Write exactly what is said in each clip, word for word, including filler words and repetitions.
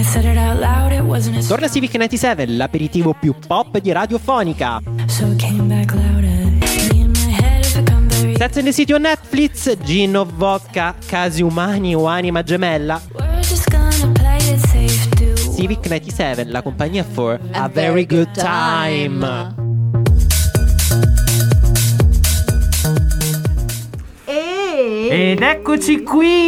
Torna Civic novantasette, l'aperitivo più pop di Radiofonica. Sex and the City on Netflix, Gin of Vodka, Casi umani o anima gemella. Civic novantasette, la compagnia for a, a very, very good time, time. Ed eccoci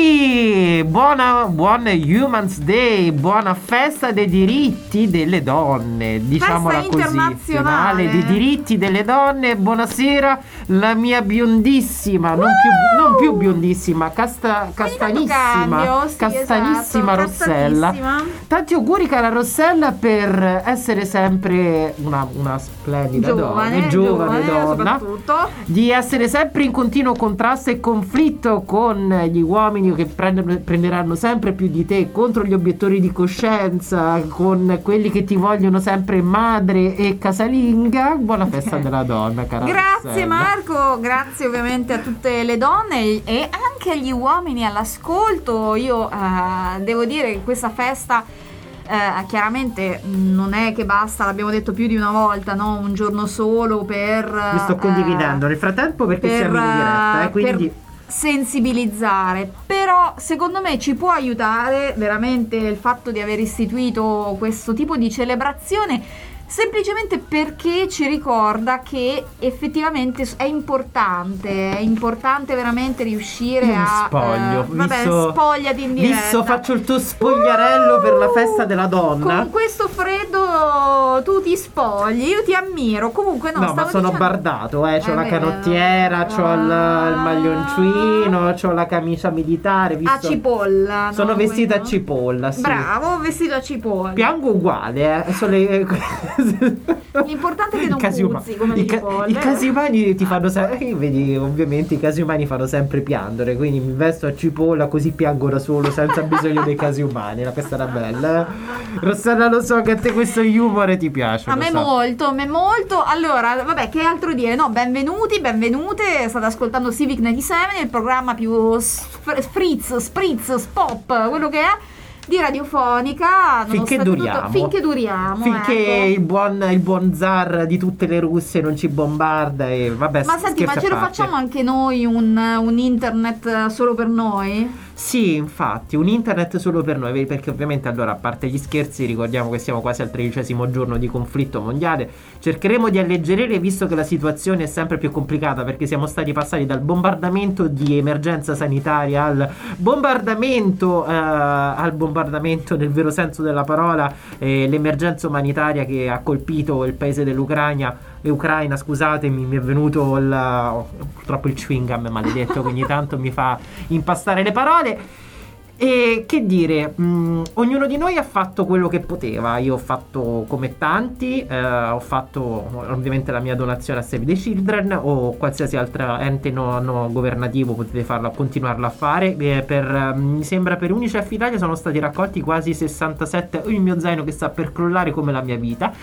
qui, buona, buon Human's Day, buona festa dei diritti delle donne, diciamola così, internazionale dei diritti delle donne. Buonasera, la mia biondissima, non più, non più biondissima, casta, castanissima, cambio, sì, castanissima esatto, Rossella. Castanissima. Tanti auguri cara Rossella per essere sempre una, una splendida giovane, donna, giovane, giovane donna, di essere sempre in continuo contrasto e conflitto con gli uomini che prendono, prenderanno sempre più di te, contro gli obiettori di coscienza, con quelli che ti vogliono sempre madre e casalinga. Buona festa della donna, cara grazie Rossella. Marco, grazie ovviamente a tutte le donne e anche agli uomini all'ascolto. Io eh, devo dire che questa festa eh, chiaramente non è che basta, l'abbiamo detto più di una volta, no? Un giorno solo per mi sto condividendo eh, nel frattempo perché per, siamo in diretta, eh, quindi per sensibilizzare, però secondo me ci può aiutare veramente il fatto di aver istituito questo tipo di celebrazione, semplicemente perché ci ricorda che effettivamente è importante, è importante veramente riuscire io mi a spoglio, eh, vabbè, visto, spogliati in diretta. visto faccio il tuo spogliarello uh, per la festa della donna. Con questo freddo tu ti spogli, io ti ammiro. Comunque no, no ma sono dicendo... bardato, eh, c'ho eh, la canottiera, c'ho il, il maglioncino, c'ho la camicia militare, visto? A cipolla. Sono no? vestita Quello? a cipolla, sì. Bravo, vestito a cipolla. Piango uguale, eh. Sono le... L'importante è che non puzzi uma- come i, le ca- i casi umani ti fanno sempre, vedi, ovviamente i casi umani fanno sempre piangere, quindi mi vesto a cipolla così piango da solo senza bisogno dei casi umani. La questa era bella. Rossella, lo so che a te questo humor ti piace. A me so. molto, a me molto. Allora, vabbè, che altro dire? No, benvenuti, benvenute. State ascoltando Civic novantasette, il programma più spritz, spritz, spop, quello che è di Radiofonica, finché duriamo, tutto, finché duriamo finché ecco. il buon il buon zar di tutte le russe non ci bombarda e vabbè. Ma senti, ma ce lo facciamo anche noi un, un internet solo per noi? Sì, infatti, un internet solo per noi, perché ovviamente allora, a parte gli scherzi, ricordiamo che siamo quasi al tredicesimo giorno di conflitto mondiale. Cercheremo di alleggerire, visto che la situazione è sempre più complicata, perché siamo stati passati dal bombardamento di emergenza sanitaria al bombardamento eh, al bombardamento nel vero senso della parola, eh, l'emergenza umanitaria che ha colpito il paese dell'Ucraina e Ucraina, scusatemi, mi è venuto il, oh, purtroppo il chewing gum maledetto, quindi tanto mi fa impastare le parole. E che dire, mh, ognuno di noi ha fatto quello che poteva. Io ho fatto come tanti, eh, ho fatto ovviamente la mia donazione a Save the Children o qualsiasi altro ente no, no governativo, potete farlo, continuarlo a fare. Eh, per, mi sembra per Unicef Italia sono stati raccolti quasi sessantasette, il mio zaino che sta per crollare come la mia vita.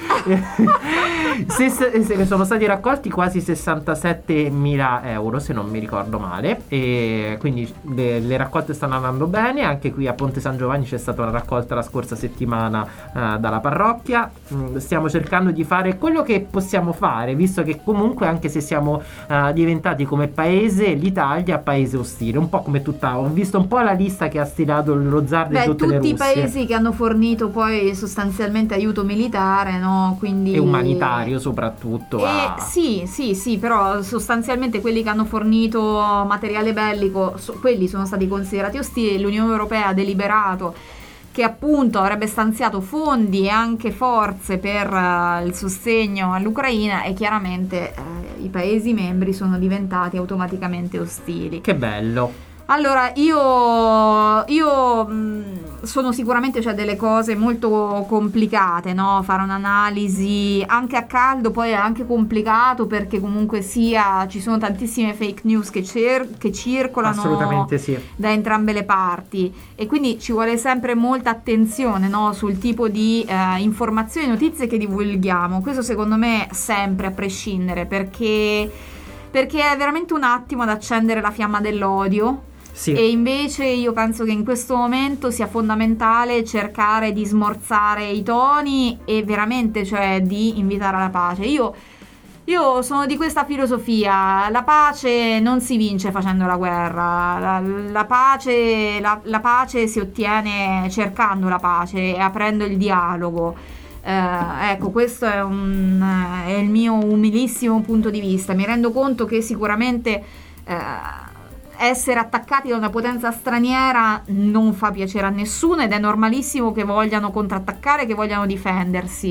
se, se, se sono stati raccolti quasi sessantasettemila euro, se non mi ricordo male, e quindi le, le raccolte stanno andando bene. Anche qui a Ponte San Giovanni c'è stata una raccolta la scorsa settimana uh, dalla parrocchia. Mm, stiamo cercando di fare quello che possiamo fare, visto che comunque, anche se siamo uh, diventati come paese, l'Italia paese ostile, un po' come tutta, ho visto un po' la lista che ha stilato lo zar di tutte le tutti Russie. i paesi che hanno fornito poi sostanzialmente aiuto militare, no? Quindi e umanitario soprattutto. E a... sì, sì, sì, però sostanzialmente quelli che hanno fornito materiale bellico, so, quelli sono stati considerati ostili. L'Unione Europea ha deliberato che appunto avrebbe stanziato fondi e anche forze per uh, il sostegno all'Ucraina, e chiaramente uh, i paesi membri sono diventati automaticamente ostili. Che bello. Allora, io, io mh, sono sicuramente, c'è delle cose molto complicate, no? Fare un'analisi anche a caldo poi è anche complicato, perché comunque sia ci sono tantissime fake news che, cer- che circolano. Assolutamente sì. Da entrambe le parti, e quindi ci vuole sempre molta attenzione, no? Sul tipo di eh, informazioni e notizie che divulghiamo. Questo secondo me sempre, a prescindere, perché, perché è veramente un attimo ad accendere la fiamma dell'odio. Sì. E invece io penso che in questo momento sia fondamentale cercare di smorzare i toni e veramente, cioè, di invitare alla pace. Io Io sono di questa filosofia: la pace non si vince facendo la guerra, la, la, pace, la, la pace si ottiene cercando la pace e aprendo il dialogo. Eh, ecco, questo è, un, è il mio umilissimo punto di vista. Mi rendo conto che sicuramente eh, essere attaccati da una potenza straniera non fa piacere a nessuno ed è normalissimo che vogliano contrattaccare, che vogliano difendersi.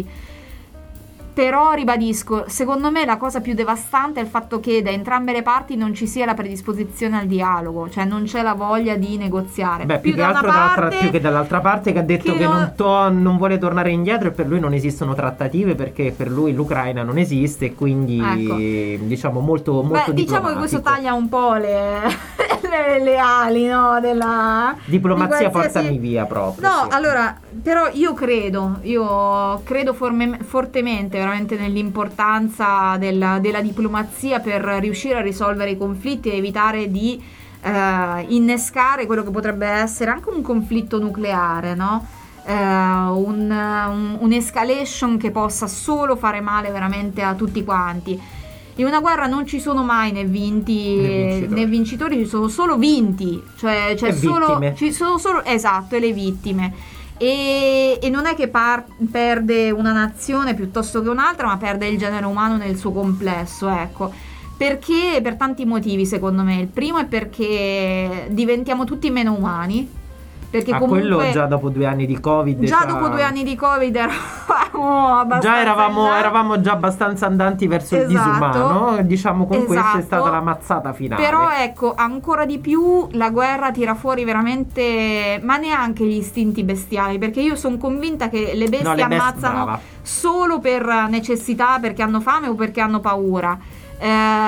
Però ribadisco, secondo me la cosa più devastante è il fatto che da entrambe le parti non ci sia la predisposizione al dialogo, cioè non c'è la voglia di negoziare. Beh, più, più che da altro una dall'altra, parte, più che dall'altra parte che ha detto che che, non- non, to- non vuole tornare indietro e per lui non esistono trattative perché per lui l'Ucraina non esiste e quindi Ecco. diciamo molto, molto Beh, diciamo che questo diplomatico. taglia un po' le, le, le ali, no? Della Diplomazia di qualsiasi- portami via proprio. No, sì. allora, però io credo, io credo forme- fortemente veramente nell'importanza della, della diplomazia per riuscire a risolvere i conflitti e evitare di eh, innescare quello che potrebbe essere anche un conflitto nucleare, no? Eh, un, un, un'escalation che possa solo fare male veramente a tutti quanti. In una guerra non ci sono mai né vinti Né vincitori. né vincitori, ci sono solo vinti, cioè c'è E solo, vittime. ci sono solo, esatto, e le vittime. E, e non è che par- perde una nazione piuttosto che un'altra, ma perde il genere umano nel suo complesso, ecco. Perché? Per tanti motivi, secondo me. Il primo è perché diventiamo tutti meno umani. Perché Ma comunque quello già dopo due anni di Covid. già già- dopo due anni di Covid eravamo abbastanza Già eravamo, in là. eravamo già abbastanza andanti verso il Esatto. disumano. Diciamo con questa è Esatto. stata la mazzata finale. Però ecco, ancora di più la guerra tira fuori veramente, ma neanche gli istinti bestiali, perché io sono convinta che le bestie No, le bestie, ammazzano brava. solo per necessità, perché hanno fame o perché hanno paura. Eh,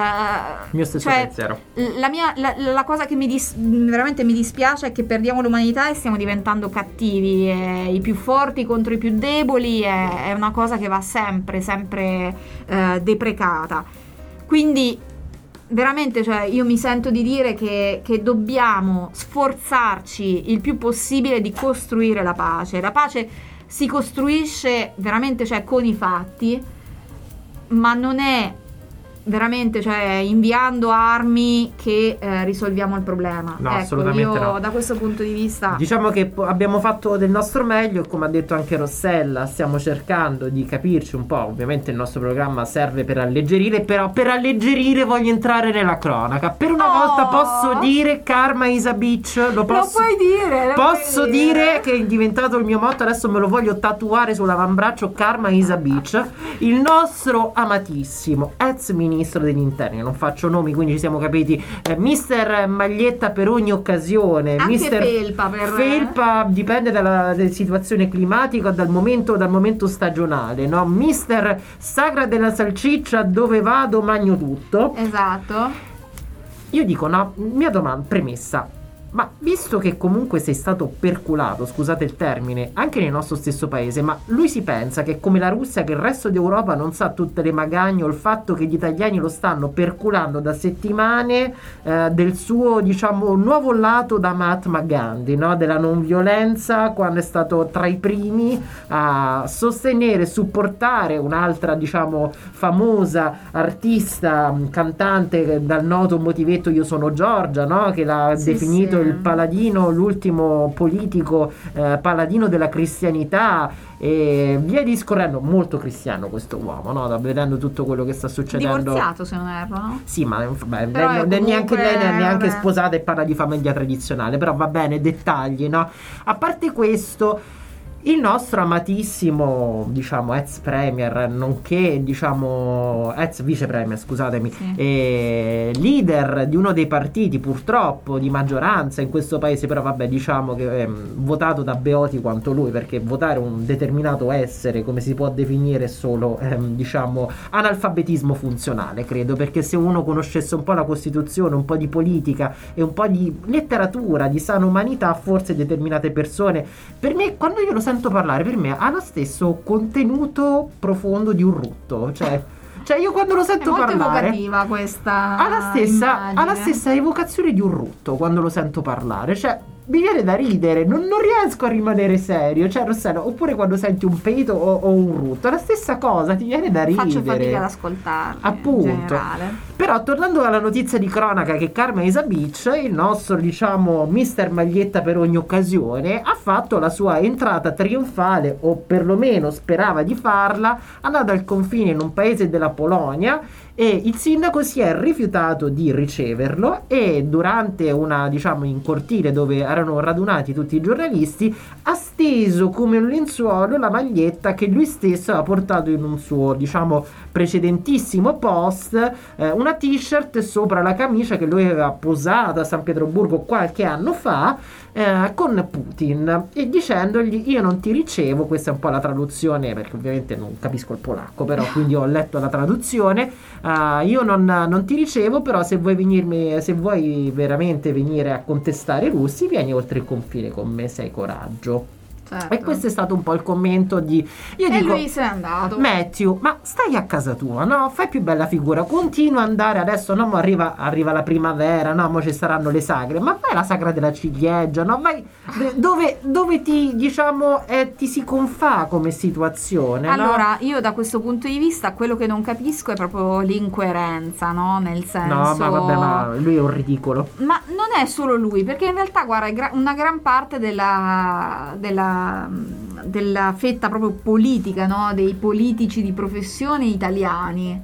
Il mio stesso cioè, pensiero. La, mia, la, la cosa che mi dis- veramente mi dispiace è che perdiamo l'umanità e stiamo diventando cattivi, e i più forti contro i più deboli è, è una cosa che va sempre, sempre eh, deprecata. Quindi veramente, cioè, io mi sento di dire che, che dobbiamo sforzarci il più possibile di costruire la pace. La pace si costruisce veramente, cioè, con i fatti, ma non è veramente, cioè, inviando armi che eh, risolviamo il problema. No, ecco, assolutamente io no. da questo punto di vista Diciamo che po- abbiamo fatto del nostro meglio, come ha detto anche Rossella, stiamo cercando di capirci un po'. Ovviamente il nostro programma serve per alleggerire, però per alleggerire voglio entrare nella cronaca. Per una Oh! volta posso dire Karma is a bitch, lo lo posso puoi dire, lo Posso puoi dire che è diventato il mio motto, adesso me lo voglio tatuare sull'avambraccio. Karma is a bitch. Il nostro amatissimo ex ministro degli interni, non faccio nomi quindi ci siamo capiti, eh, mister Maglietta per ogni occasione, Anche mister felpa per- Felpa, dipende dalla, dalla situazione climatica, dal momento, dal momento stagionale, no? Mister Sagra della salciccia, dove vado magno tutto. esatto. Io dico, no, mia domanda, premessa, ma visto che comunque sei stato perculato, scusate il termine, anche nel nostro stesso paese, ma lui si pensa che come la Russia, che il resto d'Europa non sa tutte le magagne o il fatto che gli italiani lo stanno perculando da settimane eh, del suo, diciamo, nuovo lato da Mahatma Gandhi, no? Della non violenza, quando è stato tra i primi a sostenere, supportare un'altra, diciamo, famosa artista, cantante dal noto motivetto Io sono Giorgia, no? Che l'ha Sì, definito sì. il paladino, l'ultimo politico eh, paladino della cristianità e via discorrendo. Molto cristiano questo uomo, no? Da- vedendo tutto quello che sta succedendo. Divorziato, se non erro, no? Sì, ma beh, Però lei è non è neanche comunque- lei ne è neanche vabbè. sposata e parla di famiglia tradizionale, però va bene, dettagli, no? A parte questo, il nostro amatissimo, diciamo, ex premier, nonché, diciamo, ex vice premier, scusatemi, Sì. eh, leader di uno dei partiti, purtroppo, di maggioranza in questo paese, però vabbè, diciamo che ehm, votato da beoti quanto lui, perché votare un determinato essere, come si può definire, è solo, ehm, diciamo, analfabetismo funzionale, credo, perché se uno conoscesse un po' la Costituzione, un po' di politica e un po' di letteratura, di sana umanità, forse determinate persone, per me, quando io lo sento parlare, per me ha lo stesso contenuto profondo di un rutto, cioè Cioè io quando lo sento È molto parlare evocativa questa ha la stessa, immagine. ha la stessa evocazione di un rutto quando lo sento parlare. Cioè mi viene da ridere, non, non riesco a rimanere serio. Cioè Rossella, oppure quando senti un peito o, o un rutto, è la stessa cosa, ti viene da ridere. Faccio fatica ad ascoltarli, appunto. in generale. Però tornando alla notizia di cronaca che Karma Isabic, il nostro diciamo mister Maglietta per ogni occasione, ha fatto la sua entrata trionfale, o perlomeno sperava di farla, andando al confine in un paese della Polonia, e il sindaco si è rifiutato di riceverlo, e durante una diciamo in cortile dove erano radunati tutti i giornalisti ha steso come un lenzuolo la maglietta che lui stesso aveva portato in un suo diciamo precedentissimo post, eh, una t-shirt sopra la camicia che lui aveva posato a San Pietroburgo qualche anno fa, eh, con Putin, e dicendogli: io non ti ricevo. Questa è un po' la traduzione, perché ovviamente non capisco il polacco, però quindi ho letto la traduzione. Uh, io non, non ti ricevo, però se vuoi venirmi, se vuoi veramente venire a contestare i russi, vieni oltre il confine con me, se hai coraggio. Certo. E questo è stato un po' il commento di io e dico, lui se n'è andato. Matthew, ma stai a casa tua, no? Fai più bella figura, continua ad andare adesso, no? Ma arriva, arriva la primavera, no? Ma ci saranno le sagre, ma vai alla sagra della ciliegia, no? Vai dove, dove ti diciamo eh, ti si confà come situazione. Allora, no? io da questo punto di vista quello che non capisco è proprio l'incoerenza, no? Nel senso, No, ma vabbè, ma lui è un ridicolo. Ma non è solo lui, perché in realtà, guarda, gra- una gran parte della, della, della fetta proprio politica, no? Dei politici di professione italiani,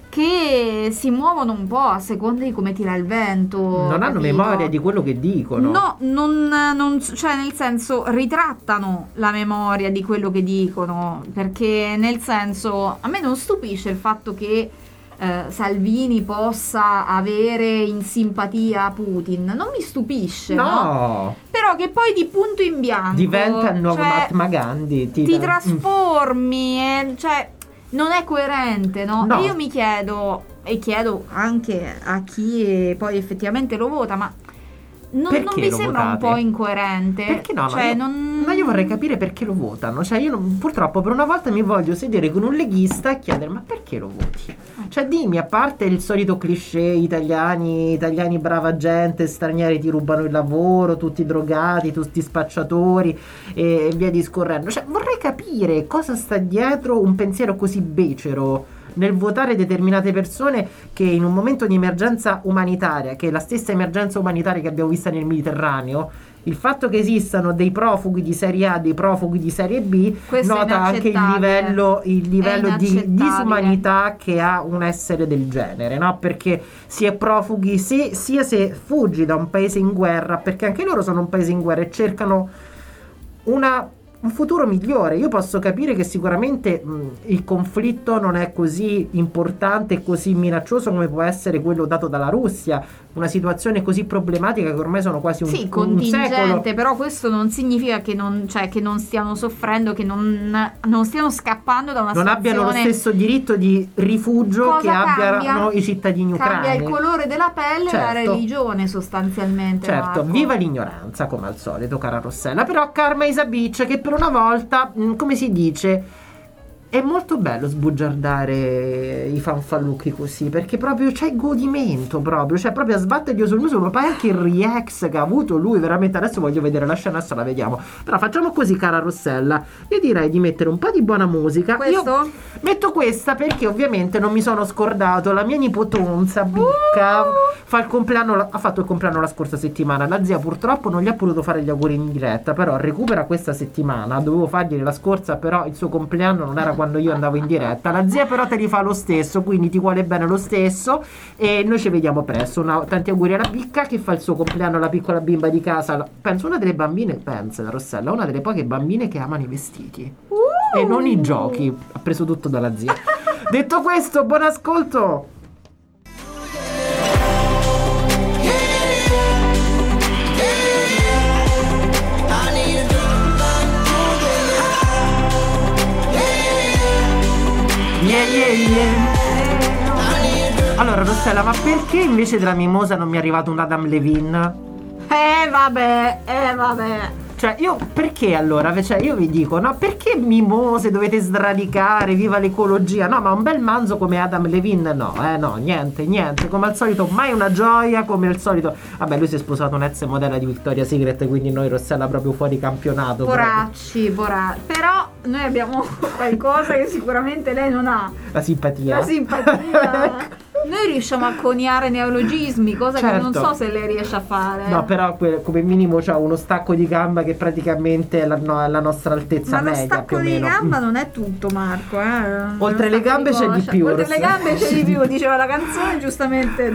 che si muovono un po' a seconda di come tira il vento. Non hanno capito? memoria di quello che dicono. No, non, non, cioè nel senso ritrattano la memoria di quello che dicono, perché nel senso a me non stupisce il fatto che eh, Salvini possa avere in simpatia Putin, non mi stupisce, no? No, Però che poi di punto in bianco diventa il nuovo cioè, Mahatma Gandhi. Ti, ti dà- trasformi, e, cioè non è coerente, no? No. E io mi chiedo, e chiedo anche a chi poi effettivamente lo vota, ma non, non Perché vi lo sembra votate? un po' incoerente? Perché no? Cioè, ma, io, non... ma io vorrei capire perché lo votano. Cioè io non- purtroppo per una volta mi voglio sedere con un leghista e chiedere: ma perché lo voti? Cioè dimmi, a parte il solito cliché italiani, italiani brava gente, stranieri ti rubano il lavoro, tutti drogati, tutti spacciatori e via discorrendo. Cioè vorrei capire cosa sta dietro un pensiero così becero nel votare determinate persone che in un momento di emergenza umanitaria, che è la stessa emergenza umanitaria che abbiamo vista nel Mediterraneo, il fatto che esistano dei profughi di serie A, dei profughi di serie B, Questo è nota anche il inaccettabile. livello, il livello È di inaccettabile. disumanità che ha un essere del genere, no? Perché si è profughi se- sia se fuggi da un paese in guerra, perché anche loro sono un paese in guerra e cercano una un futuro migliore. Io posso capire che sicuramente mh, il conflitto non è così importante e così minaccioso come può essere quello dato dalla Russia, una situazione così problematica che ormai sono quasi un, Sì, un contingente, secolo. però questo non significa che non, cioè, che non stiano soffrendo, che non, non stiano scappando da una Non abbiano lo situazione. stesso diritto di rifugio Cosa che abbiano cambia? i cittadini Cambia ucraini. il colore della pelle e la Certo. religione, sostanzialmente. Certo, Marco. viva l'ignoranza come al solito, cara Rossella. Però Karma Isabic, che per una volta, mh, come si dice, è molto bello sbugiardare i fanfallucchi così, perché proprio c'è godimento, proprio, cioè proprio a sbattergli sul muso, ma poi anche il react che ha avuto lui, veramente. Adesso voglio vedere la scena, adesso la vediamo. Però facciamo così, cara Rossella, io direi di mettere un po' di buona musica. Questo? Io metto questa perché ovviamente non mi sono scordato la mia nipotonza Bicca, Uh! fa il compleanno, ha fatto il compleanno la scorsa settimana. La zia purtroppo non gli ha potuto fare gli auguri in diretta, però recupera questa settimana. Dovevo farglieli la scorsa, però il suo compleanno non era quando io andavo in diretta. La zia però te li fa lo stesso, quindi ti vuole bene lo stesso, e noi ci vediamo presto. Una, tanti auguri alla Bicca che fa il suo compleanno, la piccola bimba di casa, la- penso una delle bambine, pensa la Rossella, una delle poche bambine che amano i vestiti Uh! e non i giochi. Ha preso tutto dalla zia. Detto questo, buon ascolto. Yeah, yeah, yeah. Allora Rossella, ma perché invece della mimosa non mi è arrivato un Adam Levine? Eh vabbè, eh vabbè. Cioè io perché allora, cioè io vi dico, no, perché mimose dovete sradicare, viva l'ecologia? No, ma un bel manzo come Adam Levine no, eh no, niente, niente, come al solito mai una gioia, come al solito. Vabbè, lui si è sposato un'ex modella di Victoria's Secret, quindi noi Rossella proprio fuori campionato. Poracci, poracci. Però noi abbiamo qualcosa che sicuramente lei non ha. La simpatia. La simpatia. Noi riusciamo a coniare neologismi, cosa certo. che non so se lei riesce a fare. No, però que- come minimo c'ha uno stacco di gamba che praticamente è la, no, è la nostra altezza ma media. Ma lo stacco più o di meno. gamba non è tutto, Marco. Eh? Oltre le gambe c'è di più. Oltre le gambe c'è di più, diceva la canzone, giustamente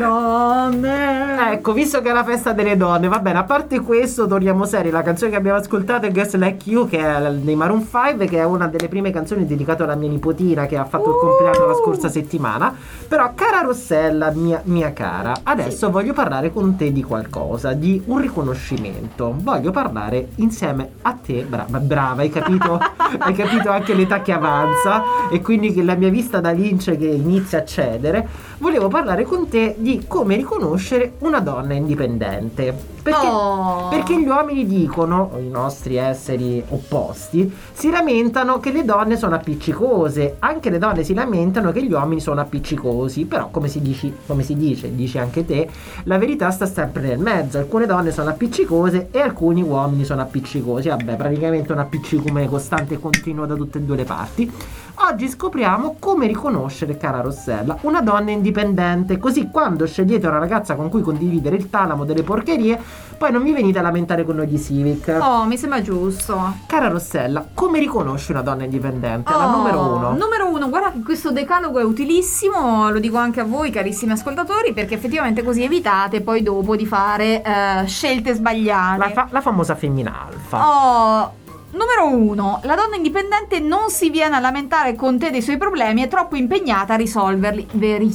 donne. Ecco, visto che è la festa delle donne, va bene, a parte questo, torniamo seri. La canzone che abbiamo ascoltato è Girls Like You, che è dei Maroon cinque, che è una delle prime canzoni dedicate alla mia nipotina, che ha fatto uh! il compleanno la scorsa settimana. Però, cara Rossella, mia, mia cara, adesso sì. voglio parlare con te di qualcosa, di un riconoscimento. Voglio parlare insieme a te, brava, brava, hai capito? Hai capito anche l'età che avanza e quindi che la mia vista da lince che inizia a cedere. Volevo parlare con te di come riconoscere una donna indipendente. Perché, oh. perché gli uomini dicono, i nostri esseri opposti, si lamentano che le donne sono appiccicose. Anche le donne si lamentano che gli uomini sono appiccicosi. Però come si dice, come si dice, dici anche te, la verità sta sempre nel mezzo. Alcune donne sono appiccicose e alcuni uomini sono appiccicosi. Vabbè, praticamente un appiccicume costante e continuo da tutte e due le parti. Oggi scopriamo come riconoscere, cara Rossella, una donna indipendente, così quando scegliete una ragazza con cui condividere il talamo delle porcherie, poi non vi venite a lamentare con noi di Civic. Oh, mi sembra giusto. Cara Rossella, come riconosci una donna indipendente? Oh, la numero uno. Numero uno, guarda che questo decalogo è utilissimo, lo dico anche a voi carissimi ascoltatori, perché effettivamente così evitate poi dopo di fare uh, scelte sbagliate. La, fa- la famosa femmina alfa. Oh... Numero uno, la donna indipendente non si viene a lamentare con te dei suoi problemi, è troppo impegnata a risolverli.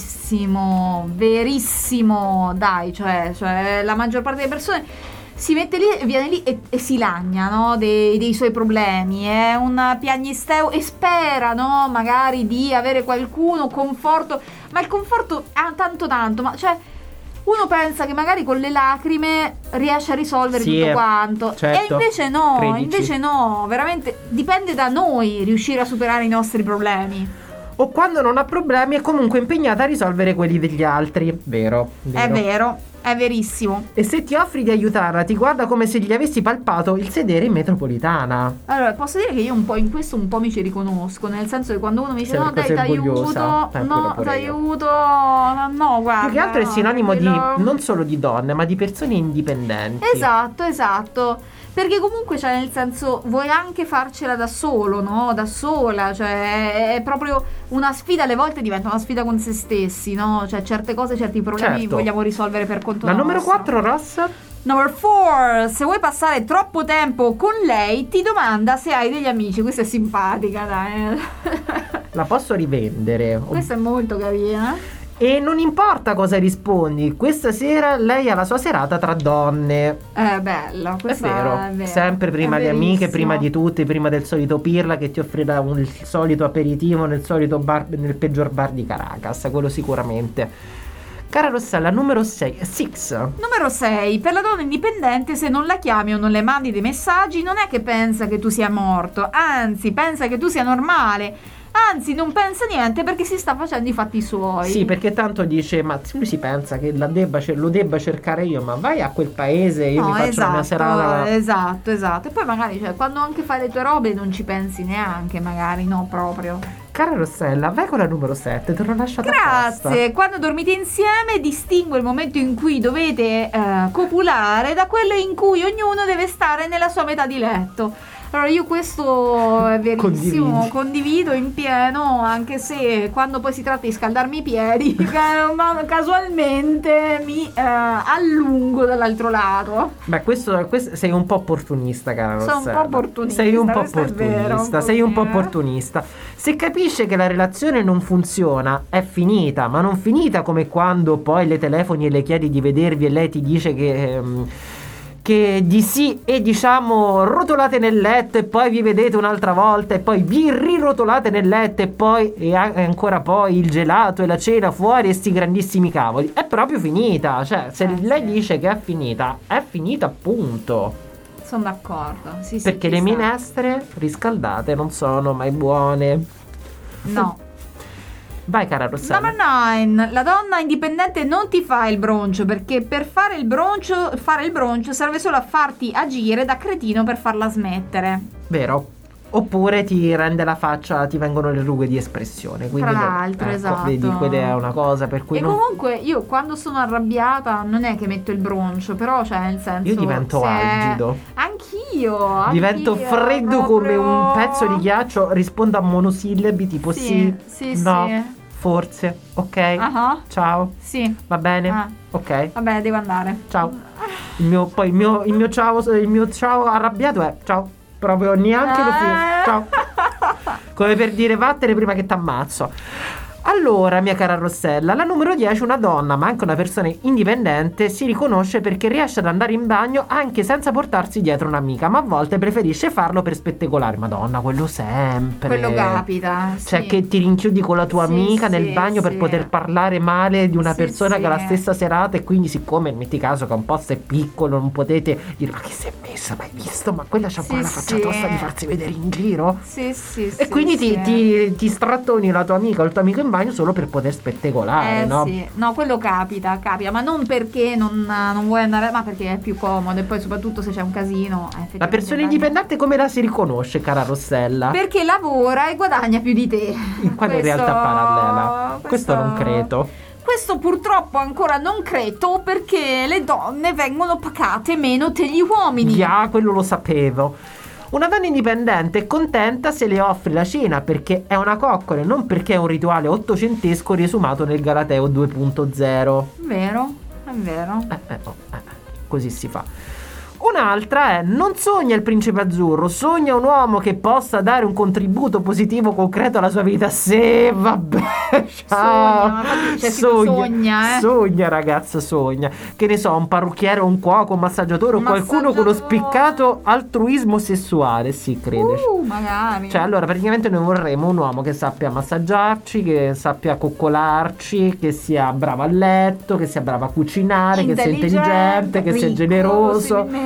Verissimo, verissimo, dai, cioè, cioè la maggior parte delle persone si mette lì, viene lì e, e si lagna, no, dei, dei suoi problemi, è un piagnisteo e spera, no, magari di avere qualcuno, conforto, ma il conforto ha tanto tanto, ma cioè... Uno pensa che magari con le lacrime riesce a risolvere sì, tutto quanto certo, e invece no, credici. invece no, veramente dipende da noi riuscire a superare i nostri problemi. O quando non ha problemi è comunque impegnata a risolvere quelli degli altri. Vero, vero. È vero, è verissimo. E se ti offri di aiutarla ti guarda come se gli avessi palpato il sedere in metropolitana. Allora posso dire che io un po' in questo un po' mi ci riconosco, nel senso che quando uno mi dice sei no dai t'aiuto, no t'aiuto, no guarda. Più che altro è sinonimo no, di non solo di donne ma di persone indipendenti. Esatto, esatto. Perché comunque, cioè, nel senso, vuoi anche farcela da solo, no? Da sola, cioè, è proprio una sfida, alle volte diventa una sfida con se stessi, no? Cioè, certe cose, certi problemi certo. vogliamo risolvere per conto La nostro. numero quattro, Ross? Number four, se vuoi passare troppo tempo con lei, ti domanda se hai degli amici. Questa è simpatica, dai. La posso rivendere. Questa è molto carina. E non importa cosa rispondi, questa sera lei ha la sua serata tra donne. È bello, è vero, è vero. Sempre prima di amiche, prima di tutte, prima del solito pirla che ti offrirà un, il solito aperitivo nel solito bar, nel peggior bar di Caracas, quello sicuramente. Cara Rossella, numero sei, six. Numero sei, per la donna indipendente se non la chiami o non le mandi dei messaggi non è che pensa che tu sia morto, anzi pensa che tu sia normale. Anzi, non pensa niente perché si sta facendo i fatti suoi. Sì, perché tanto dice, ma lui si pensa che la debba, lo debba cercare io, ma vai a quel paese e io no, mi faccio esatto, la mia serata. Esatto, esatto. E poi magari, cioè, quando anche fai le tue robe non ci pensi neanche, magari, no, proprio. Cara Rossella, vai con la numero sette, te l'ho lasciata Grazie. apposta. Quando dormite insieme distingue il momento in cui dovete eh, copulare da quello in cui ognuno deve stare nella sua metà di letto. Allora io questo è verissimo, Condividi. condivido in pieno, anche se quando poi si tratta di scaldarmi i piedi ma casualmente mi eh, allungo dall'altro lato. Beh, questo, questo sei un po' opportunista, cara Rossella. Sono un po' opportunista. Sei un po' opportunista, vero, un sei un po' pochino. opportunista. Se capisce che la relazione non funziona, è finita, ma non finita come quando poi le telefoni e le chiedi di vedervi e lei ti dice che... Ehm, che di sì e diciamo rotolate nel letto e poi vi vedete un'altra volta e poi vi rirotolate nel letto e poi e ancora poi il gelato e la cena fuori e sti grandissimi cavoli. È proprio finita, cioè se eh, lei sì. dice che è finita, è finita appunto. sono d'accordo. Sì, sì, Perché ci le sta. minestre riscaldate non sono mai buone. No. Vai, cara Rossella. Number nine. La donna indipendente non ti fa il broncio, perché per fare il broncio, fare il broncio serve solo a farti agire da cretino per farla smettere. Vero. Oppure ti rende la faccia, ti vengono le rughe di espressione. Quindi Tra no, l'altro, ecco, esatto. Vedi, quella è una cosa per cui E non... comunque io quando sono arrabbiata non è che metto il broncio, però cioè nel senso Io divento se è- algido. Anch'io, Divento anch'io, freddo come proprio- un pezzo di ghiaccio. Rispondo a monosillabi tipo sì, Sì, sì, no, sì. forse, ok, Ah, ciao, sì. va bene, Ah. ok, Vabbè, devo andare. ciao. Il mio, poi il mio, il mio ciao, il mio ciao arrabbiato è ciao. Proprio neanche lo filo. Eh. Ciao. Come per dire vattene prima che t'ammazzo. Allora, mia cara Rossella, la numero dieci, una donna, ma anche una persona indipendente, si riconosce perché riesce ad andare in bagno anche senza portarsi dietro un'amica, ma a volte preferisce farlo per spettacolare. Madonna, quello sempre. Quello capita. Cioè sì. che ti rinchiudi con la tua Sì, amica nel sì, bagno per sì. poter parlare male di una Sì, persona sì. che ha la stessa serata, e quindi siccome metti caso che un posto è piccolo non potete dire ma che si è messa, mai visto? Ma quella c'ha Sì, ancora la faccia sì. tosta di farsi vedere in giro? Sì, sì, E sì, quindi ti, sì. ti, ti strattoni la tua amica o il tuo amico in bagno solo per poter spettacolare, Eh no? sì, no, quello capita, capita, ma non perché non, non vuoi andare, ma perché è più comodo e poi soprattutto se c'è un casino. eh, La persona effettivamente indipendente come la si riconosce, cara Rossella? Perché lavora e guadagna più di te. In quale Questo- realtà parallela? Questo non credo. Questo purtroppo ancora non credo, perché le donne vengono pagate meno degli uomini. Ya, quello lo sapevo. Una donna indipendente è contenta se le offri la cena perché è una coccola e non perché è un rituale ottocentesco riesumato nel Galateo due punto zero. Vero, è vero. Eh, eh, oh, eh, così si fa. Un'altra è: non sogna il principe azzurro, sogna un uomo che possa dare un contributo positivo concreto alla sua vita. Sì, vabbè, ciao. Sogna, ma c'è chi sogna, eh. Sogna, ragazza, sogna. Che ne so, un parrucchiere, un cuoco, un massaggiatore o Un qualcuno con lo massaggiatore. spiccato altruismo sessuale. Sì, crede. Uh, magari. Cioè, allora, praticamente noi vorremmo un uomo che sappia massaggiarci, che sappia coccolarci, che sia bravo a letto, che sia bravo a cucinare, che sia intelligente, che sia ricco, generoso. possibilmente.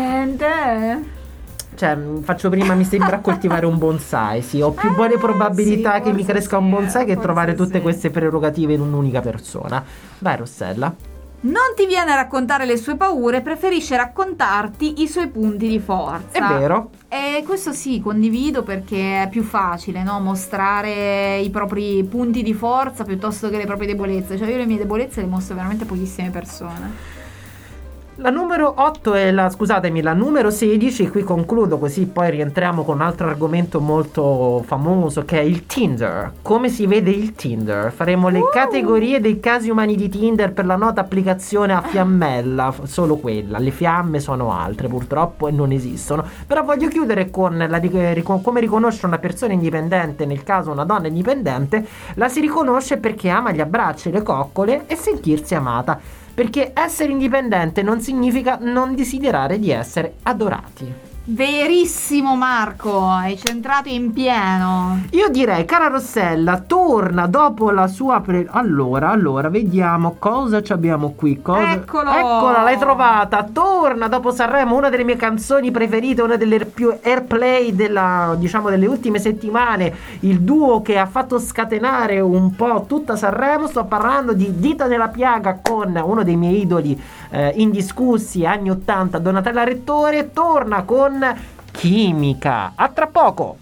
Cioè, mh, faccio prima, mi sembra coltivare un bonsai. Sì, ho più Eh, buone probabilità sì, che mi forse cresca un sì, bonsai che forse trovare tutte sì. queste prerogative in un'unica persona. Vai, Rossella. Non ti viene a raccontare le sue paure, preferisce raccontarti i suoi punti di forza. È vero. E questo sì, condivido, perché è più facile, no? Mostrare i propri punti di forza piuttosto che le proprie debolezze. Cioè io le mie debolezze le mostro veramente a pochissime persone. La numero otto è la, scusatemi, la numero sedici, qui concludo così poi rientriamo con un altro argomento molto famoso che è il Tinder. Come si vede il Tinder? Faremo le Uh. categorie dei casi umani di Tinder per la nota applicazione a fiammella, f- solo quella. Le fiamme sono altre purtroppo e non esistono. Però voglio chiudere con la, ri- con come riconoscere una persona indipendente, nel caso una donna indipendente. La si riconosce perché ama gli abbracci, le coccole e sentirsi amata. Perché essere indipendente non significa non desiderare di essere adorati. Verissimo, Marco, hai centrato in pieno. Io direi, cara Rossella, torna dopo la sua pre- Allora, allora, vediamo cosa ci abbiamo qui. Cosa... Eccolo! Eccola, l'hai trovata. Torna dopo Sanremo, una delle mie canzoni preferite, una delle più airplay della, diciamo, delle ultime settimane. Il duo che ha fatto scatenare un po' tutta Sanremo. Sto parlando di Dita nella piaga con uno dei miei idoli eh, indiscussi anni ottanta, Donatella Rettore. Torna con Chimica. A tra poco.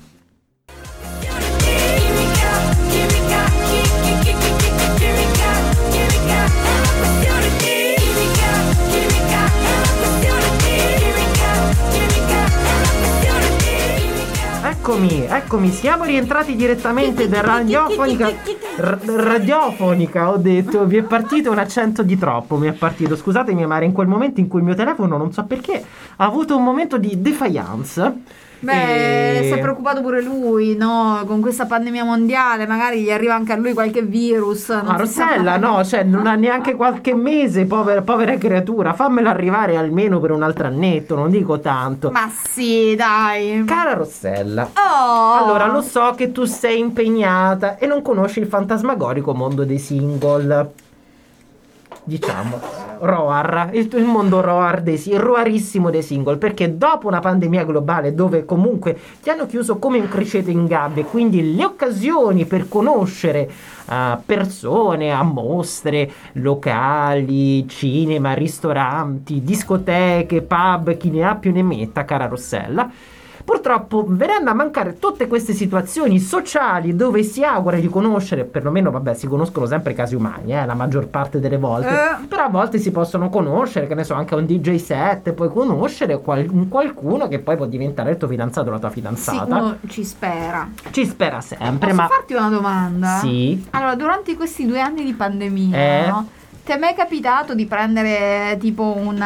Eccomi, eccomi, siamo rientrati direttamente da radiofonica. R- radiofonica, ho detto, mi è partito un accento di troppo, mi è partito. Scusatemi, ma era in quel momento in cui il mio telefono, non so perché, ha avuto un momento di defiance. Beh, E- si è preoccupato pure lui, no? Con questa pandemia mondiale, magari gli arriva anche a lui qualche virus. non Ma si sa Rossella, mai. no, cioè non ha neanche qualche mese, povera, povera creatura, fammelo arrivare almeno per un altro annetto, non dico tanto. Ma sì, dai. Cara Rossella, Oh. allora lo so che tu sei impegnata e non conosci il fantasmagorico mondo dei single. diciamo roar, il, il mondo roar dei, il roarissimo dei single, perché dopo una pandemia globale dove comunque ti hanno chiuso come un criceto in gabbia, quindi le occasioni per conoscere uh, persone a mostre, locali, cinema, ristoranti, discoteche, pub, chi ne ha più ne metta, cara Rossella, purtroppo verranno a mancare tutte queste situazioni sociali dove si augura di conoscere, perlomeno vabbè si conoscono sempre casi umani, eh, la maggior parte delle volte, eh. però a volte si possono conoscere, che ne so, anche un D J set, puoi conoscere qual- qualcuno che poi può diventare il tuo fidanzato o la tua fidanzata. Sì, uno ci spera. Ci spera sempre. Posso ma farti una domanda? Sì. Allora, durante questi due anni di pandemia, Eh. no? Ti è mai capitato di prendere tipo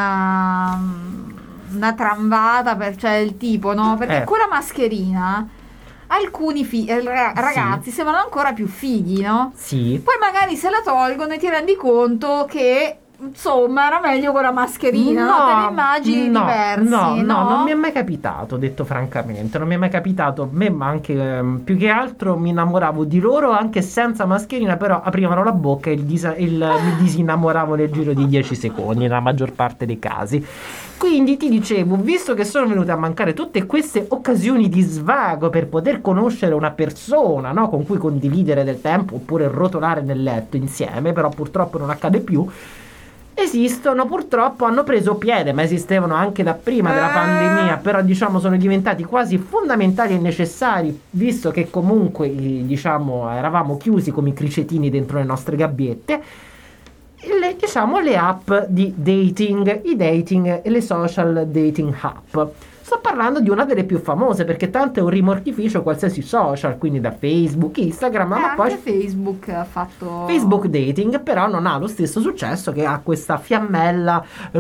una... una tramvata, per, cioè il tipo, no? Perché Eh. con la mascherina alcuni fi- eh, ra- ragazzi Sì. sembrano ancora più fighi, no? Sì. Poi magari se la tolgono e ti rendi conto che insomma era meglio con la mascherina, no? Te le immagini no, diversi, no, no, no? non mi è mai capitato, detto francamente, non mi è mai capitato. Me, ma anche ehm, più che altro mi innamoravo di loro anche senza mascherina, però aprivano la bocca e il disa- il- mi disinnamoravo nel giro di dieci secondi, nella maggior parte dei casi. Quindi ti dicevo, visto che sono venute a mancare tutte queste occasioni di svago per poter conoscere una persona, no, con cui condividere del tempo oppure rotolare nel letto insieme, però purtroppo non accade più. Esistono, purtroppo hanno preso piede, ma esistevano anche da prima della Eh. pandemia, però diciamo sono diventati quasi fondamentali e necessari, visto che comunque eh, diciamo eravamo chiusi come i cricetini dentro le nostre gabbiette. Le, diciamo le app di dating, i dating e le social dating app. Sto parlando di una delle più famose, perché tanto è un rimorchificio qualsiasi social, quindi da Facebook, Instagram, Eh, ma poi anche Facebook ha fatto Facebook Dating però non ha lo stesso successo, che ha questa fiammella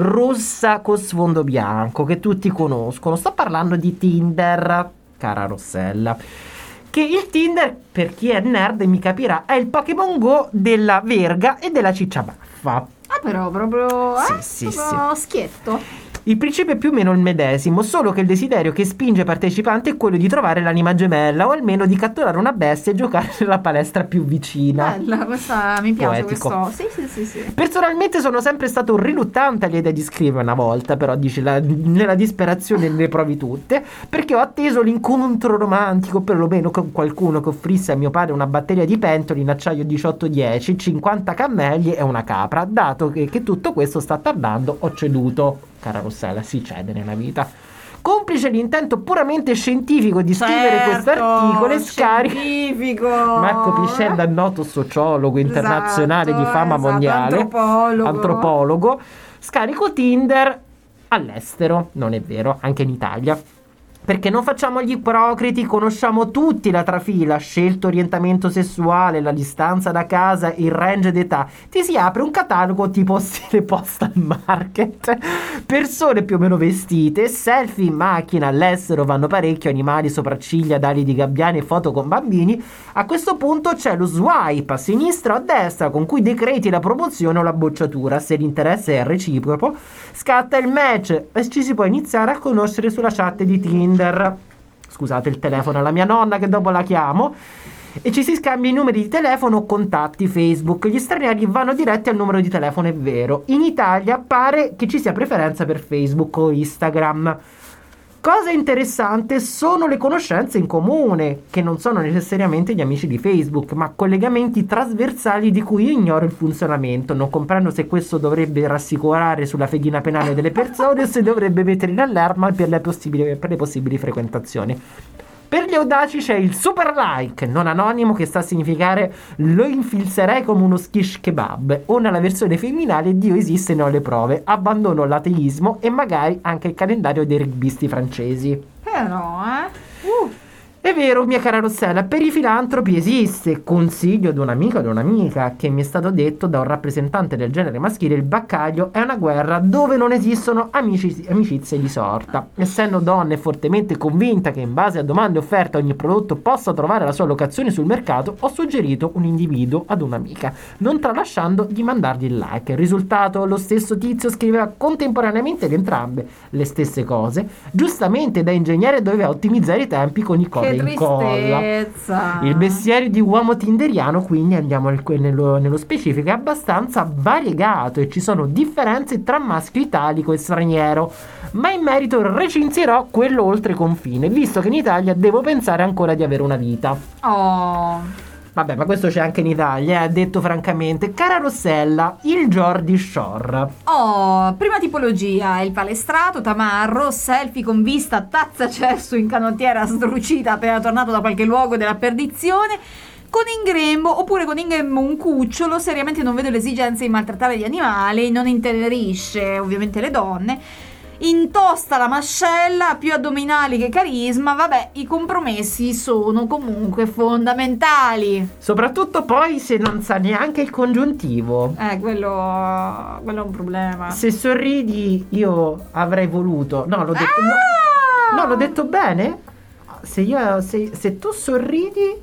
rossa con sfondo bianco che tutti conoscono. Sto parlando di Tinder, cara Rossella. Che il Tinder, per chi è nerd mi capirà, è il Pokémon Go della verga e della ciccia baffa. Ah, però proprio eh? Sì, sì, proprio schietto. Il principio è più o meno il medesimo, solo che il desiderio che spinge i partecipanti è quello di trovare l'anima gemella o almeno di catturare una bestia e giocare nella palestra più vicina. Bella, questa mi piace. Poetico. Questo. Sì, sì, sì, sì. Personalmente sono sempre stato riluttante all'idea di scrivere una volta, però dice la, nella disperazione le provi tutte, perché ho atteso l'incontro romantico, perlomeno con qualcuno che offrisse a mio padre una batteria di pentoli in acciaio diciotto dieci, cinquanta cammelli e una capra. Dato che, che tutto questo sta tardando, ho ceduto. Cara Rossella, si cede nella vita. Complice l'intento puramente scientifico di scrivere Certo, questo articolo e scarico scientifico. Marco Piscella, noto sociologo internazionale Esatto, di fama esatto, mondiale, antropologo. antropologo, scarico Tinder all'estero, non è vero, anche in Italia. Perché non facciamo gli ipocriti, conosciamo tutti la trafila, scelto orientamento sessuale, la distanza da casa, il range d'età. Ti si apre un catalogo tipo stile postal market. Persone più o meno vestite, selfie in macchina, all'estero vanno parecchio, animali, sopracciglia, dali di gabbiani e foto con bambini. A questo punto c'è lo swipe a sinistra o a destra con cui decreti la promozione o la bocciatura. Se l'interesse è reciproco, scatta il match e ci si può iniziare a conoscere sulla chat di Tinder. Scusate il telefono alla mia nonna che dopo la chiamo. E ci si scambia i numeri di telefono o contatti Facebook. Gli stranieri vanno diretti al numero di telefono, è vero. In Italia pare che ci sia preferenza per Facebook o Instagram. Cosa interessante sono le conoscenze in comune, che non sono necessariamente gli amici di Facebook, ma collegamenti trasversali di cui io ignoro il funzionamento. Non comprendo se questo dovrebbe rassicurare sulla fedina penale delle persone o se dovrebbe mettere in allarme per le possibili, per le possibili frequentazioni. Per gli audaci c'è il super like, non anonimo, che sta a significare lo infilzerei come uno shish kebab, o nella versione femminile Dio esiste e ne ho le prove, abbandono l'ateismo e magari anche il calendario dei rugbisti francesi. Però, eh? Uh. È vero, mia cara Rossella, per i filantropi esiste. Consiglio ad un amico o ad un'amica che mi è stato detto da un rappresentante del genere maschile: il baccaglio è una guerra dove non esistono amici, amicizie di sorta. Essendo donna e fortemente convinta che in base a domande e offerte ogni prodotto possa trovare la sua locazione sul mercato, ho suggerito un individuo ad un'amica, non tralasciando di mandargli il like. Il risultato? Lo stesso tizio scriveva contemporaneamente entrambe le stesse cose. Giustamente da ingegnere doveva ottimizzare i tempi con i codec incolla. tristezza. Il bestiario di uomo tinderiano, quindi andiamo al- nello, nello specifico, è abbastanza variegato e ci sono differenze tra maschio italico e straniero, ma in merito recensirò quello oltre confine, visto che in Italia devo pensare ancora di avere una vita. Oh. Vabbè, ma questo c'è anche in Italia, eh, detto francamente. Cara Rossella, il Jordi Shore. Oh, prima tipologia, il palestrato, tamarro, selfie con vista, tazza cesso in canottiera sdrucita appena tornato da qualche luogo della perdizione, con in grembo, oppure con in grembo un cucciolo. Seriamente non vedo l'esigenza di maltrattare gli animali, non intenerisce ovviamente le donne. Intosta la mascella, ha più addominali che carisma. Vabbè, i compromessi sono comunque fondamentali. Soprattutto poi se non sa neanche il congiuntivo. Eh, quello, quello è un problema. Se sorridi io avrei voluto. No, l'ho detto, Ah! no, no, l'ho detto bene. Se, io, se, se tu sorridi,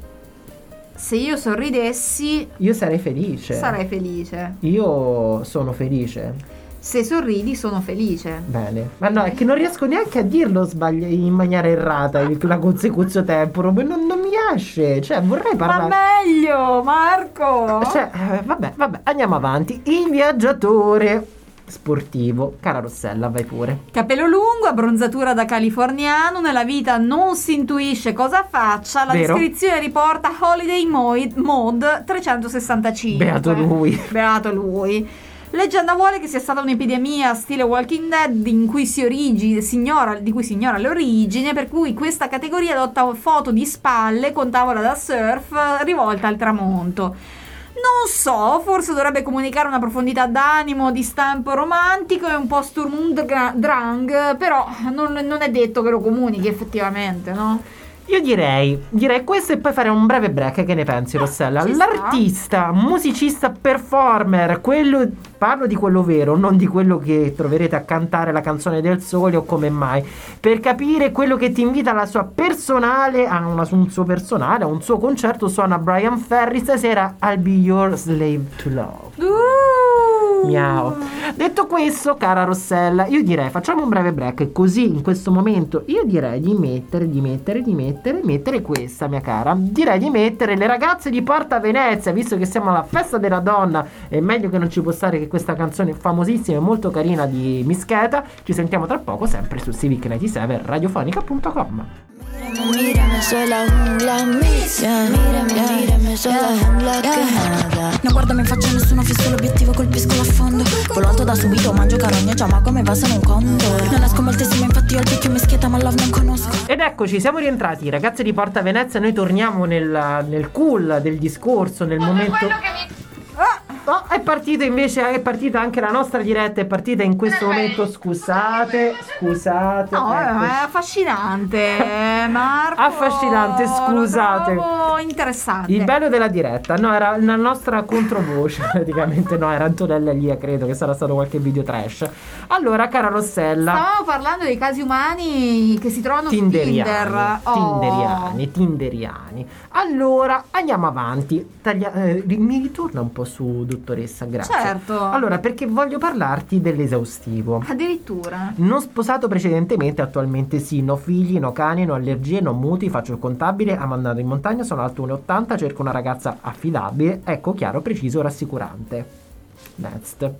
Se io sorridessi, io sarei felice. sarei felice. Io sono felice. Se sorridi, sono felice. Bene. Ma no, è che non riesco neanche a dirlo sbagli- in maniera errata, il- la consecutio temporum. Non, non mi esce. Cioè, vorrei Ma parlare. meglio, Marco! Cioè, eh, vabbè, vabbè, andiamo avanti. Il viaggiatore sportivo. Cara Rossella, vai pure. Capello lungo, abbronzatura da californiano, nella vita non si intuisce cosa faccia, la Vero. descrizione riporta Holiday Mode, mode trecentosessantacinque. Beato lui. Beato lui. Leggenda vuole che sia stata un'epidemia stile Walking Dead in cui si origi, si ignora, di cui si ignora l'origine, per cui questa categoria adotta foto di spalle con tavola da surf rivolta al tramonto. Non so, forse dovrebbe comunicare una profondità d'animo di stampo romantico e un po' Sturm und Dra- Drang, però non, non è detto che lo comunichi effettivamente, no? Io direi, direi questo e poi fare un breve break. Che ne pensi, Rossella? ci sta. L'artista, musicista, performer, quello, parlo di quello vero, non di quello che troverete a cantare la canzone del sole o come mai. Per capire quello che ti invita alla sua personale, a una- un suo personale, a un suo concerto, suona Brian Ferry stasera. I'll be your slave to love. Uh! Miau. Detto questo, cara Rossella, io direi facciamo un breve break, così in questo momento io direi di mettere, di mettere, di mettere, mettere questa, mia cara. Direi di mettere Le ragazze di Porta Venezia, visto che siamo alla festa della donna, è meglio che non ci può stare che questa canzone famosissima e molto carina di Mischeta. Ci sentiamo tra poco sempre su Civic novantasette radiofonica punto com. Mírame, soy la jungla mia. Mírame, mírame, soy la jungla che nada. Non guardami in faccia, nessuno fisso l'obiettivo, colpisco l'affondo. Volo alto da subito, mangio carogne, già ma come va se non conto. Non esco moltissimo, infatti ho il picchio Mischieta, ma love non conosco. Ed eccoci, siamo rientrati, ragazze di Porta Venezia. Noi torniamo nel, nel cool del discorso, nel momento. Oh, è partita invece, è partita anche la nostra diretta, è partita in questo momento. Scusate, scusate. No, eccoci. è affascinante, Marco. Affascinante, scusate. Lo trovo interessante. Il bello della diretta, no, era la nostra controvoce, praticamente no, era Antonella Elia, credo che sarà stato qualche video trash. Allora, cara Rossella, Stavamo parlando dei casi umani che si trovano su Tinderiani, Tinder. Oh. Tinderiani, Tinderiani. Allora, andiamo avanti. Taglia- eh, ri- mi ritorna un po' su, dottoressa, grazie. Certo. Allora, perché voglio parlarti dell'esaustivo. Addirittura. Non sposato precedentemente, attualmente sì, no figli, no cani, no allergie, no muti, faccio il contabile, amo andare in montagna, sono alto uno e ottanta, cerco una ragazza affidabile, ecco, chiaro, preciso, rassicurante. Next.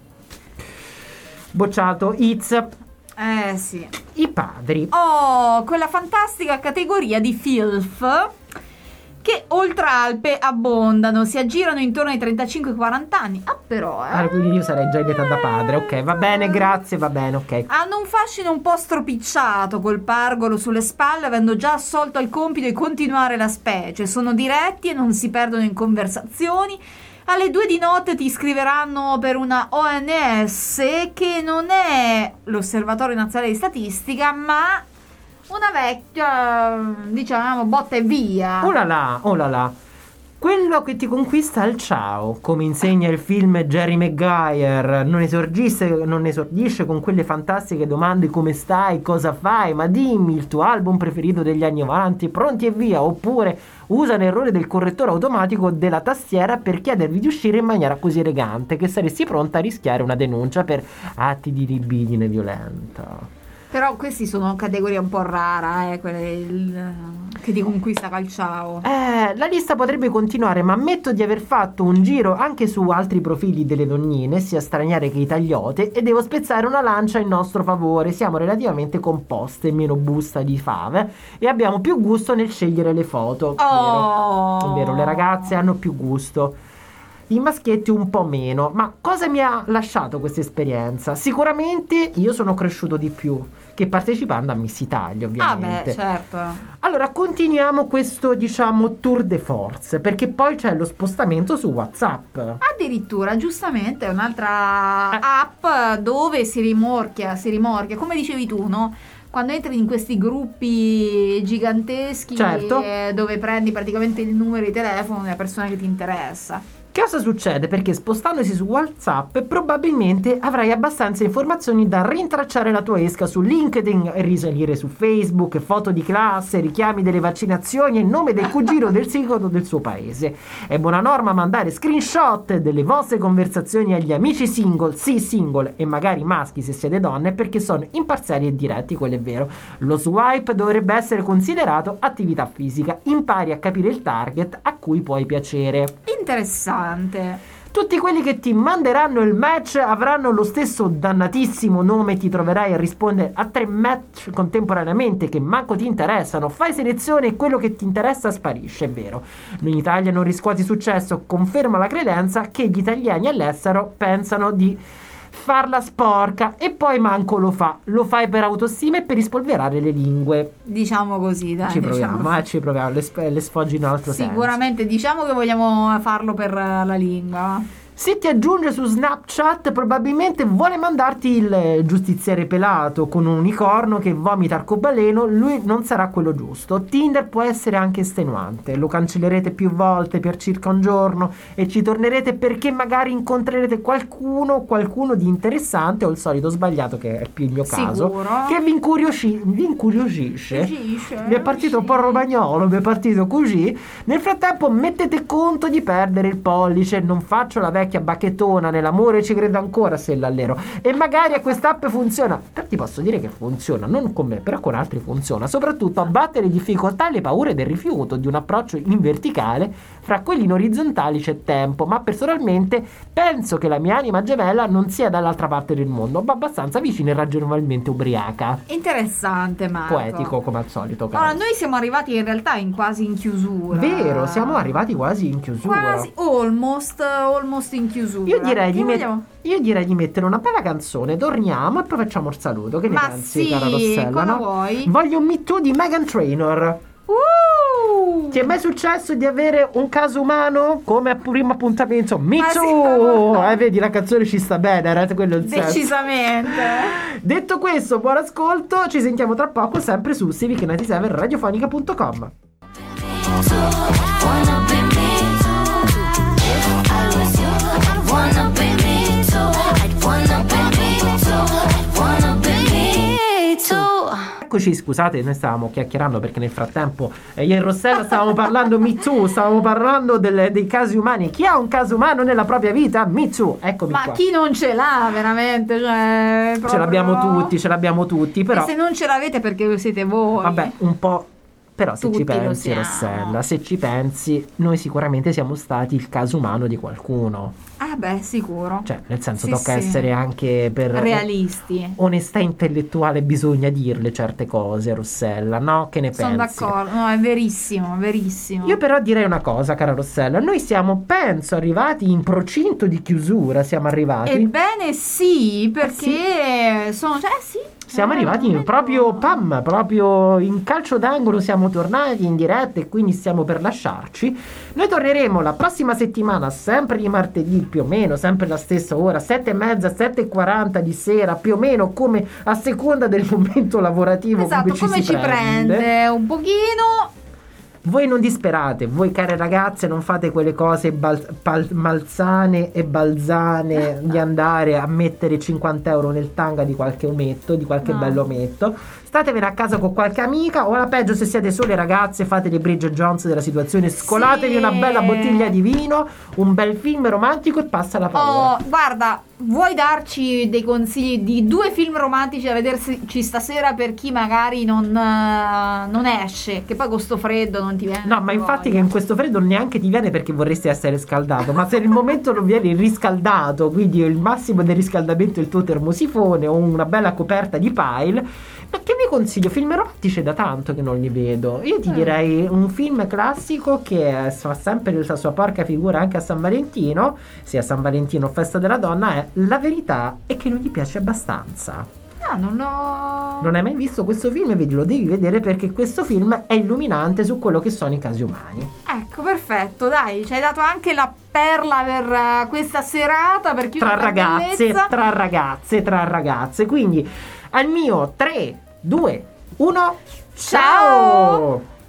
Bocciato, It's. Eh sì. I padri. Oh, quella fantastica categoria di filth che oltre Alpe abbondano, si aggirano intorno ai trentacinque quaranta anni. Ah, però, eh. Ah, quindi io sarei già in età da padre, ok, va bene, grazie, va bene, ok. Hanno un fascino un po' stropicciato col pargolo sulle spalle, avendo già assolto al compito di continuare la specie. Sono diretti e non si perdono in conversazioni. Alle due di notte ti scriveranno per una O N S che non è l'Osservatorio Nazionale di Statistica, ma una vecchia, diciamo, botta e via. Oh là là, oh là là. Quello che ti conquista al ciao, come insegna il film Jerry Maguire, non esordisce, non esordisce con quelle fantastiche domande: come stai, cosa fai, ma dimmi il tuo album preferito degli anni novanta, pronti e via. Oppure usa l'errore del correttore automatico della tastiera per chiedervi di uscire in maniera così elegante che saresti pronta a rischiare una denuncia per atti di libidine violenta. Però questi sono categorie un po' rara, eh, quelle il, che ti conquista calciao. Eh, la lista potrebbe continuare, ma ammetto di aver fatto un giro anche su altri profili delle donnine, sia straniere che italiode, e devo spezzare una lancia in nostro favore. Siamo relativamente composte, meno busta di fave, e abbiamo più gusto nel scegliere le foto. Oh. Vero? È vero, le ragazze hanno più gusto, i maschietti un po' meno. Ma cosa mi ha lasciato questa esperienza? Sicuramente io sono cresciuto di più che partecipando a Miss Italia, ovviamente. Ah beh, certo. Allora continuiamo questo, diciamo, tour de force, perché poi c'è lo spostamento su WhatsApp. Addirittura, giustamente, è un'altra Eh. app dove si rimorchia, si rimorchia, come dicevi tu, no? Quando entri in questi gruppi giganteschi, Certo. eh, dove prendi praticamente il numero di telefono della persona che ti interessa. Che cosa succede? Perché spostandosi su WhatsApp probabilmente avrai abbastanza informazioni da rintracciare la tua esca su LinkedIn, risalire su Facebook, foto di classe, richiami delle vaccinazioni e il nome del cugino del sindaco del suo paese. È buona norma mandare screenshot delle vostre conversazioni agli amici single, sì single, e magari maschi se siete donne, perché sono imparziali e diretti, quello è vero. Lo swipe dovrebbe essere considerato attività fisica. Impari a capire il target a cui puoi piacere. Interessante. Tutti quelli che ti manderanno il match avranno lo stesso dannatissimo nome, ti troverai a rispondere a tre match contemporaneamente che manco ti interessano. Fai selezione e quello che ti interessa sparisce, è vero. In Italia non riscuoti successo, conferma la credenza che gli italiani all'estero pensano di farla sporca e poi manco lo fa. Lo fai per autostima e per rispolverare le lingue. Diciamo così, dai. Ci proviamo, diciamo. eh, ci proviamo, le, sp- le sfoggi in un altro senso. Sicuramente, diciamo che vogliamo farlo per eh, la lingua. Se ti aggiunge su Snapchat probabilmente vuole mandarti il giustiziere pelato con un unicorno che vomita arcobaleno, lui non sarà quello giusto. Tinder può essere anche estenuante, lo cancellerete più volte per circa un giorno e ci tornerete perché magari incontrerete qualcuno, qualcuno di interessante o il solito sbagliato, che è più il mio caso, Sicuro. che vi, incuriosci- vi incuriosisce. Gisce, Mi è partito un po' romagnolo, mi è partito così. Nel frattempo mettete conto di perdere il pollice, non faccio la vecchia bacchettona, nell'amore ci credo ancora se l'allero, e magari a quest'app funziona. Però ti posso dire che funziona, non con me, però con altri funziona, soprattutto abbatte le difficoltà e le paure del rifiuto di un approccio in verticale. Fra quelli in orizzontali c'è tempo, ma personalmente penso che la mia anima gemella non sia dall'altra parte del mondo, ma abbastanza vicina e ragionevolmente ubriaca. Interessante, Marco. Poetico come al solito, caro. Allora, noi siamo arrivati in realtà in quasi in chiusura. Vero, siamo arrivati quasi in chiusura. Quasi, almost, almost in chiusura. Io direi, Che di met- vogliamo? io direi di mettere una bella canzone, torniamo e poi facciamo il saluto. Che ne Ma pensi, sì, cara Rossella? come No? vuoi. Voglio un Me Too di Meghan Trainor. Uh! Ti è mai successo di avere un caso umano come a primo appuntamento? Me Ma sì, Too! ma- Eh, vedi, la canzone ci sta bene, era quello il senso. Decisamente. Detto questo, buon ascolto, ci sentiamo tra poco sempre su civic novantasette radiofonica punto com. Wanna be me too. If I was you, I'd wanna be me too. I'd wanna be me too. I'd wanna be me too. Eccoci, scusate, noi stavamo chiacchierando perché nel frattempo eh, io e Rossella stavamo parlando Me Too, stavamo parlando delle- dei casi umani. Chi ha un caso umano nella propria vita? Me Too, eccomi Ma qua. chi non ce l'ha veramente? Cioè, Ce proprio- l'abbiamo tutti, ce l'abbiamo tutti, però E se non ce l'avete perché lo siete voi. vabbè, un po'. Però se Tutti ci lo pensi, siamo. Rossella, se ci pensi, noi sicuramente siamo stati il caso umano di qualcuno. Ah beh, sicuro. Cioè, nel senso, Sì, tocca sì. essere anche per Realisti. onestà intellettuale, bisogna dirle certe cose, Rossella, no? Che ne Sono pensi? d'accordo. No, è verissimo, verissimo. Io però direi una cosa, cara Rossella, noi siamo, penso, arrivati in procinto di chiusura, siamo arrivati. Ebbene sì, perché sono... Cioè, sì. Siamo Eh, arrivati in vedo- proprio pam, proprio in calcio d'angolo, siamo tornati in diretta e quindi stiamo per lasciarci. Noi torneremo la prossima settimana, sempre di martedì più o meno, sempre la stessa ora, sette e mezza, sette e quaranta di sera, più o meno, come a seconda del momento lavorativo. Esatto, ci come si ci prende. Un pochino... Voi non disperate, voi care ragazze non fate quelle cose bal- pal- malsane e balzane di andare a mettere cinquanta euro nel tanga di qualche ometto, di qualche No. bello ometto. statevene a casa con qualche amica, o alla peggio se siete sole ragazze fate le Bridget Jones della situazione, scolatevi Sì. una bella bottiglia di vino, un bel film romantico e passa la paura. Oh, guarda, vuoi darci dei consigli di due film romantici da vederci stasera per chi magari non, uh, non esce, che poi con sto freddo non ti viene? No, ma infatti che in questo freddo neanche ti viene perché vorresti essere scaldato, ma se nel momento non vieni riscaldato, quindi il massimo del riscaldamento è il tuo termosifone o una bella coperta di pile, ma che vi consiglio? Film romantici da tanto che non li vedo. Io ti Mm. direi un film classico che fa sempre la sua porca figura anche a San Valentino, sia San Valentino o Festa della Donna, è La verità è che non gli piace abbastanza. No, non ho... Non hai mai visto questo film? Vedi, lo devi vedere perché questo film è illuminante su quello che sono i casi umani. Ecco, perfetto, dai, ci hai dato anche la perla per uh, questa serata, per chiudere Tra la ragazze, bellezza. tra ragazze, tra ragazze. Quindi al mio tre, due, uno, Ciao! ciao!